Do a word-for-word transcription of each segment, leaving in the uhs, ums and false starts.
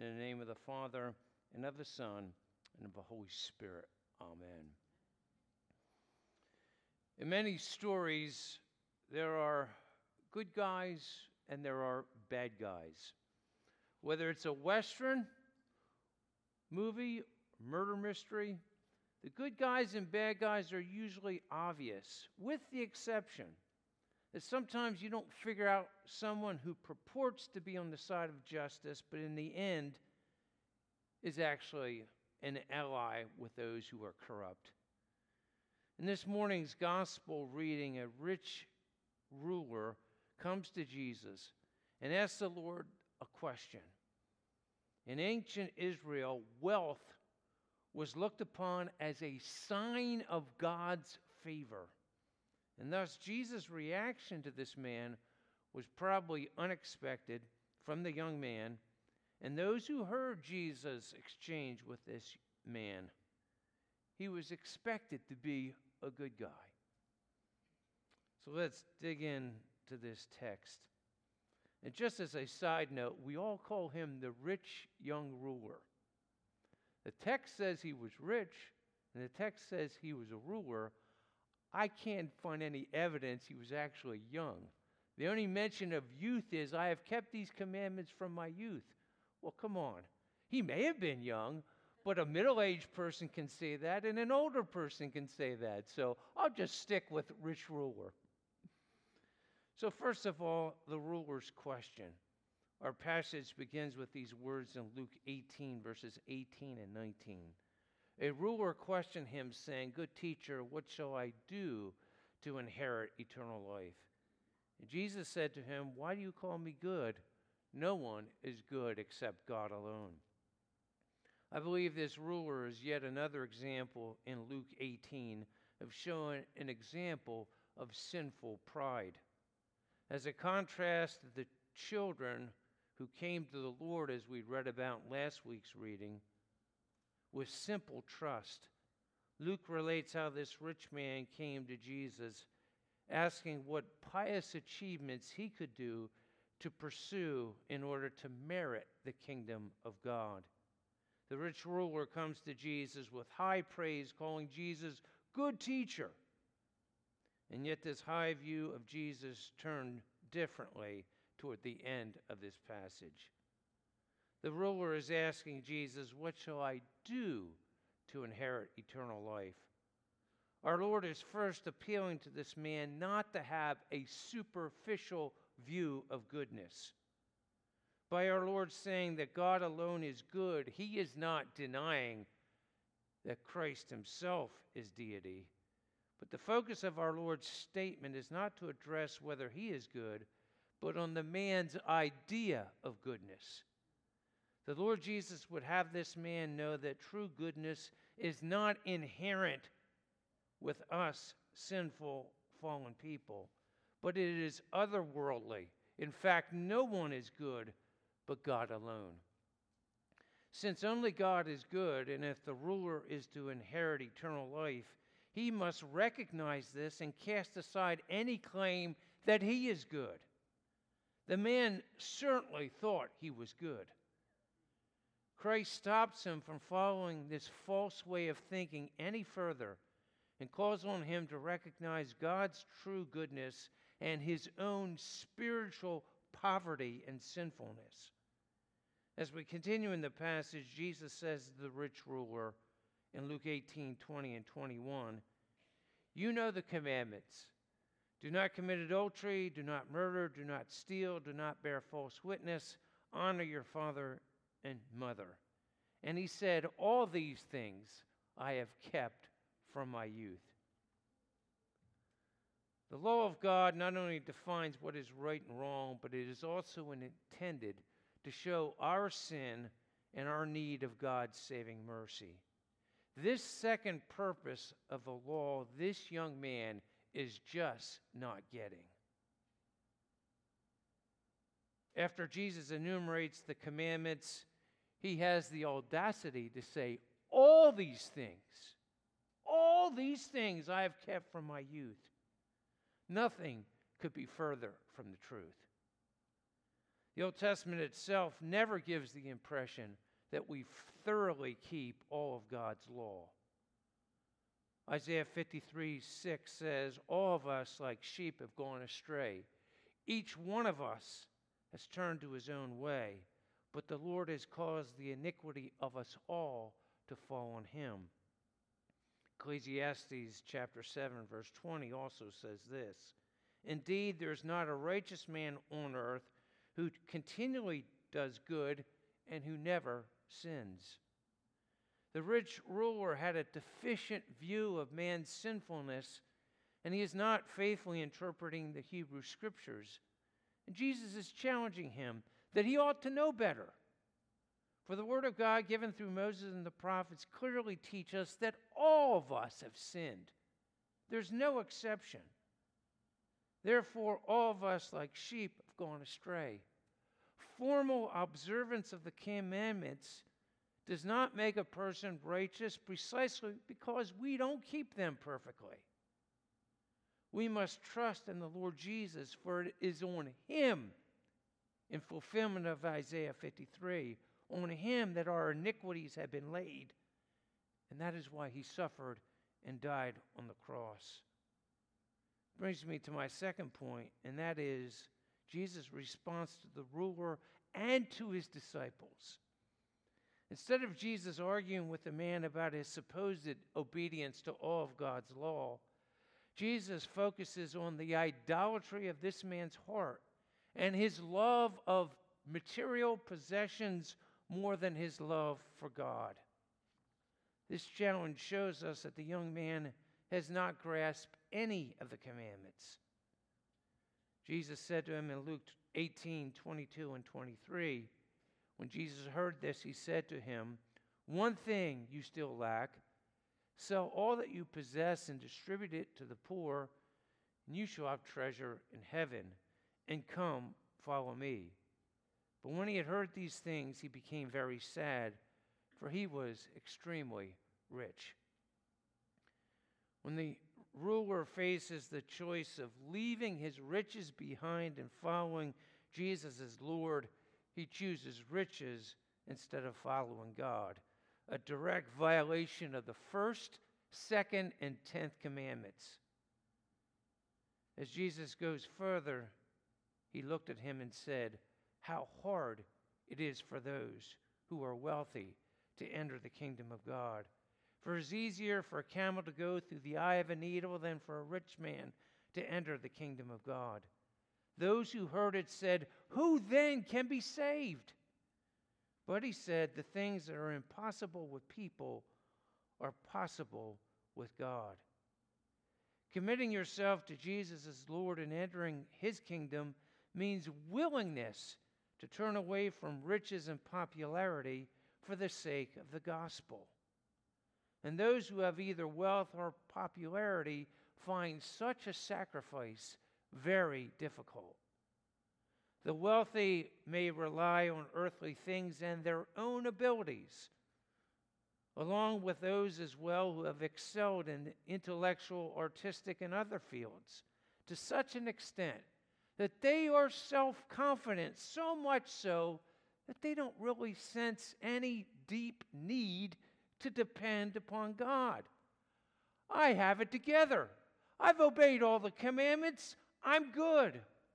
In the name of the Father, and of the Son, and of the Holy Spirit. Amen. In many stories, there are good guys and there are bad guys. Whether it's a Western movie, murder mystery, the good guys and bad guys are usually obvious, with the exception that sometimes you don't figure out someone who purports to be on the side of justice, but in the end is actually an ally with those who are corrupt. In this morning's gospel reading, a rich ruler comes to Jesus and asks the Lord a question. In ancient Israel, wealth was looked upon as a sign of God's favor. And thus, Jesus' reaction to this man was probably unexpected from the young man and those who heard Jesus exchange with this man. He was expected to be a good guy. So let's dig into this text. And just as a side note, we all call him the rich young ruler. The text says he was rich, and the text says he was a ruler. I can't find any evidence he was actually young. The only mention of youth is, I have kept these commandments from my youth. Well, come on. He may have been young, but a middle-aged person can say that, and an older person can say that. So I'll just stick with rich ruler. So first of all, the ruler's question. Our passage begins with these words in Luke eighteen, verses eighteen and nineteen. A ruler questioned him, saying, "Good teacher, what shall I do to inherit eternal life?" And Jesus said to him, "Why do you call me good? No one is good except God alone." I believe this ruler is yet another example in Luke eighteen of showing an example of sinful pride. As a contrast to the children who came to the Lord, as we read about in last week's reading, with simple trust, Luke relates how this rich man came to Jesus asking what pious achievements he could do to pursue in order to merit the kingdom of God. The rich ruler comes to Jesus with high praise, calling Jesus good teacher. And yet this high view of Jesus turned differently toward the end of this passage. The ruler is asking Jesus, "What shall I do to inherit eternal life?" Our Lord is first appealing to this man not to have a superficial view of goodness. By our Lord saying that God alone is good, he is not denying that Christ himself is deity. But the focus of our Lord's statement is not to address whether he is good, but on the man's idea of goodness. The Lord Jesus would have this man know that true goodness is not inherent with us sinful, fallen people, but it is otherworldly. In fact, no one is good but God alone. Since only God is good, and if the ruler is to inherit eternal life, he must recognize this and cast aside any claim that he is good. The man certainly thought he was good. Christ stops him from following this false way of thinking any further and calls on him to recognize God's true goodness and his own spiritual poverty and sinfulness. As we continue in the passage, Jesus says to the rich ruler in Luke eighteen, twenty and twenty-one, "You know the commandments. Do not commit adultery, do not murder, do not steal, do not bear false witness, honor your father and mother." And he said, "All these things I have kept from my youth." The law of God not only defines what is right and wrong, but it is also intended to show our sin and our need of God's saving mercy. This second purpose of the law, this young man is just not getting. After Jesus enumerates the commandments, he has the audacity to say, "All these things, all these things I have kept from my youth." Nothing could be further from the truth. The Old Testament itself never gives the impression that we thoroughly keep all of God's law. Isaiah fifty-three six says, all of us like sheep have gone astray. Each one of us has turned to his own way, but the Lord has caused the iniquity of us all to fall on him. Ecclesiastes chapter seven verse twenty also says this, indeed, there is not a righteous man on earth who continually does good and who never sins. The rich ruler had a deficient view of man's sinfulness, and he is not faithfully interpreting the Hebrew Scriptures. And Jesus is challenging him that he ought to know better. For the Word of God given through Moses and the prophets clearly teach us that all of us have sinned. There's no exception. Therefore, all of us like sheep have gone astray. Formal observance of the commandments does not make a person righteous precisely because we don't keep them perfectly. We must trust in the Lord Jesus, for it is on him, in fulfillment of Isaiah fifty-three, on him that our iniquities have been laid. And that is why he suffered and died on the cross. Brings me to my second point, and that is Jesus' response to the ruler and to his disciples. Instead of Jesus arguing with the man about his supposed obedience to all of God's law, Jesus focuses on the idolatry of this man's heart and his love of material possessions more than his love for God. This challenge shows us that the young man has not grasped any of the commandments. Jesus said to him in Luke eighteen, twenty-two and twenty-three, when Jesus heard this, he said to him, one thing you still lack. Sell all that you possess and distribute it to the poor, and you shall have treasure in heaven. And come, follow me. But when he had heard these things, he became very sad, for he was extremely rich. When the ruler faces the choice of leaving his riches behind and following Jesus as Lord, he chooses riches instead of following God, a direct violation of the first, second, and tenth commandments. As Jesus goes further, he looked at him and said, how hard it is for those who are wealthy to enter the kingdom of God. For it is easier for a camel to go through the eye of a needle than for a rich man to enter the kingdom of God. Those who heard it said, who then can be saved? But he said, the things that are impossible with people are possible with God. Committing yourself to Jesus as Lord and entering his kingdom means willingness to turn away from riches and popularity for the sake of the gospel. And those who have either wealth or popularity find such a sacrifice very difficult. The wealthy may rely on earthly things and their own abilities, along with those as well who have excelled in intellectual, artistic, and other fields, to such an extent that they are self-confident, so much so that they don't really sense any deep need to depend upon God. I have it together. I've obeyed all the commandments. I'm good.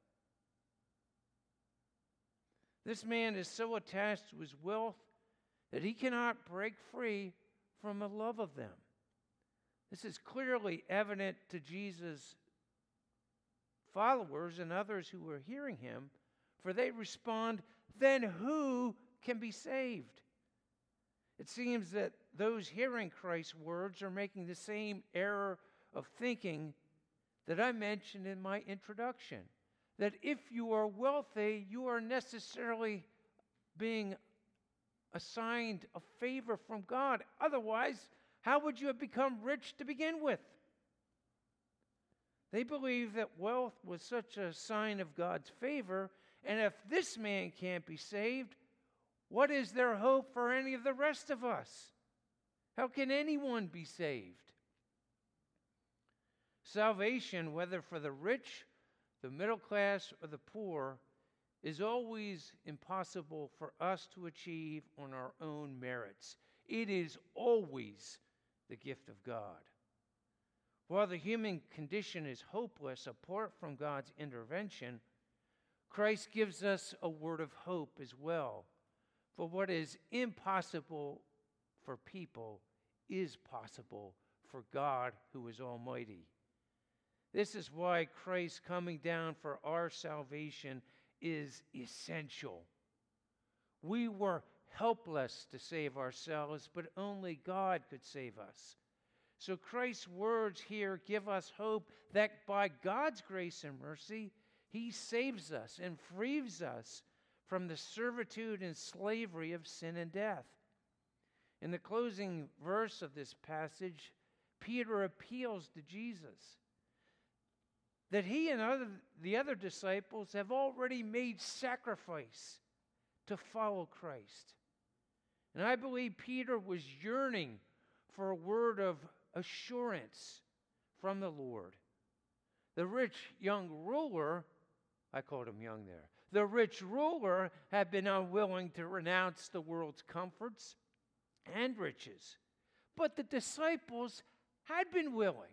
This man is so attached to his wealth that he cannot break free from a love of them. This is clearly evident to Jesus' followers and others who were hearing him, for they respond, then who can be saved? It seems that those hearing Christ's words are making the same error of thinking that I mentioned in my introduction, that if you are wealthy, you are necessarily being assigned a favor from God. Otherwise, how would you have become rich to begin with? They believe that wealth was such a sign of God's favor, and if this man can't be saved, what is their hope for any of the rest of us? How can anyone be saved? Salvation, whether for the rich, the middle class, or the poor, is always impossible for us to achieve on our own merits. It is always the gift of God. While the human condition is hopeless apart from God's intervention, Christ gives us a word of hope as well. For what is impossible for people is possible for God, who is almighty. This is why Christ coming down for our salvation is essential. We were helpless to save ourselves, but only God could save us. So Christ's words here give us hope that by God's grace and mercy, He saves us and frees us from the servitude and slavery of sin and death. In the closing verse of this passage, Peter appeals to Jesus that he and other, the other disciples have already made sacrifice to follow Christ. And I believe Peter was yearning for a word of assurance from the Lord. The rich young ruler, I called him young there, the rich ruler had been unwilling to renounce the world's comforts and riches, but the disciples had been willing.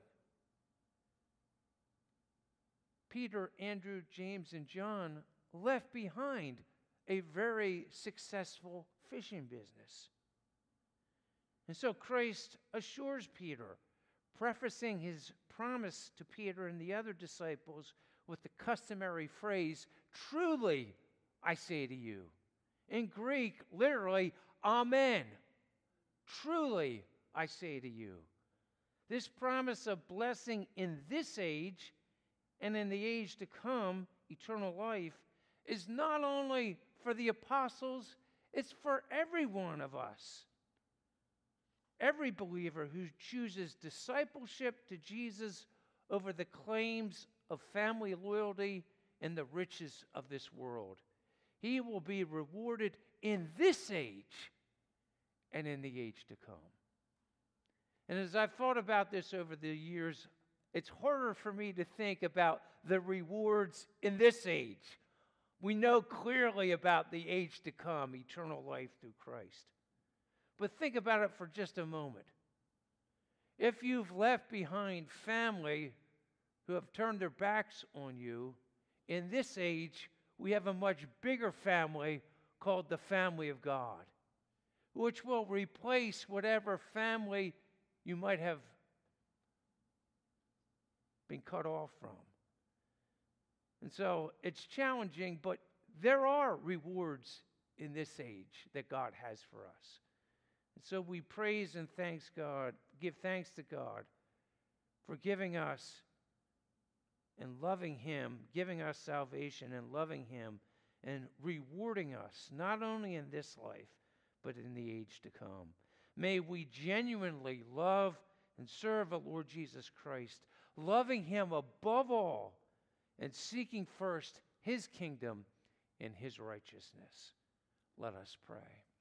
Peter, Andrew, James, and John left behind a very successful fishing business. And so Christ assures Peter, prefacing his promise to Peter and the other disciples with the customary phrase, "Truly, I say to you." In Greek, literally, "Amen." Truly, I say to you. This promise of blessing in this age and in the age to come, eternal life, is not only for the apostles, it's for every one of us. Every believer who chooses discipleship to Jesus over the claims of family loyalty and the riches of this world. He will be rewarded in this age and in the age to come. And as I've thought about this over the years, it's harder for me to think about the rewards in this age. We know clearly about the age to come, eternal life through Christ. But think about it for just a moment. If you've left behind family who have turned their backs on you, in this age, we have a much bigger family called the family of God, which will replace whatever family you might have been cut off from. And so it's challenging, but there are rewards in this age that God has for us. And so we praise and thanks God, give thanks to God for giving us and loving Him, giving us salvation and loving Him and rewarding us, not only in this life, but in the age to come. May we genuinely love and serve the Lord Jesus Christ, loving Him above all and seeking first His kingdom and His righteousness. Let us pray.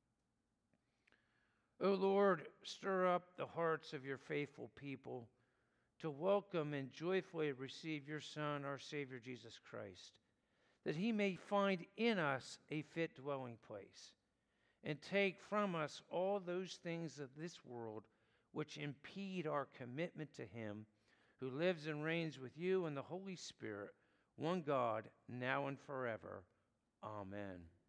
O Lord, stir up the hearts of your faithful people to welcome and joyfully receive your Son, our Savior Jesus Christ, that He may find in us a fit dwelling place and take from us all those things of this world which impede our commitment to Him, who lives and reigns with you in the Holy Spirit, one God, now and forever. Amen.